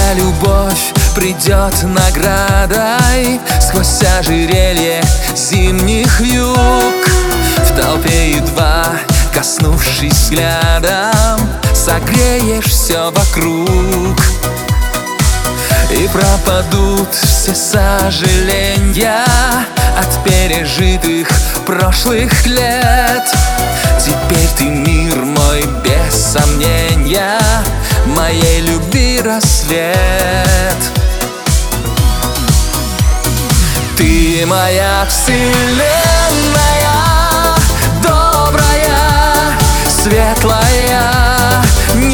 Когда любовь придет наградой сквозь ожерелье зимних вьюг, в толпе едва коснувшись взглядом, согреешь все вокруг. И пропадут все сожаления от пережитых прошлых лет. Теперь ты мир мой без сомнения, моей любви рассвет. Ты моя вселенная, добрая, светлая,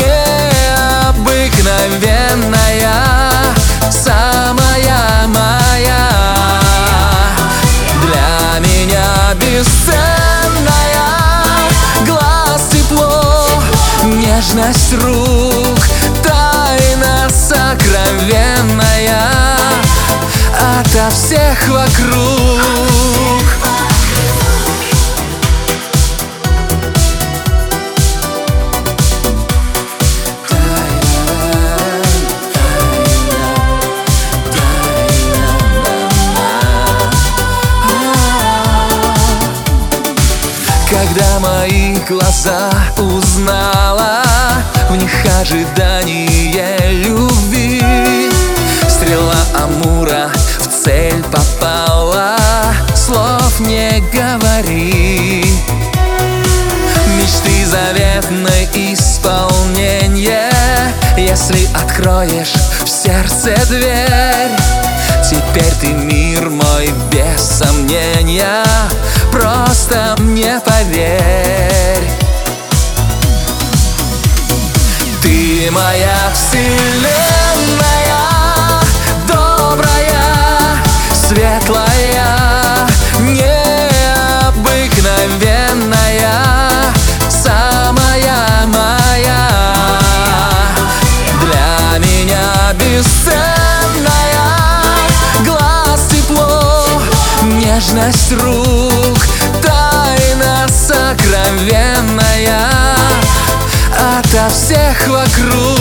необыкновенная, самая моя. Для меня бесценная, глаз тепло, нежность рук, тайна сокровенная ото всех вокруг. Когда мои глаза узнала, в них ожидание любви, стрела Амура в цель попала, слов не говори. Мечты заветное исполнение, если откроешь в сердце дверь. Теперь ты мир мой без сомнения, просто мне поверь. Ты моя вселенная, добрая, светлая, необыкновенная, самая моя. Для меня бесценная, глаз тепло, нежность рук, тайна сокровенная ото всех вокруг.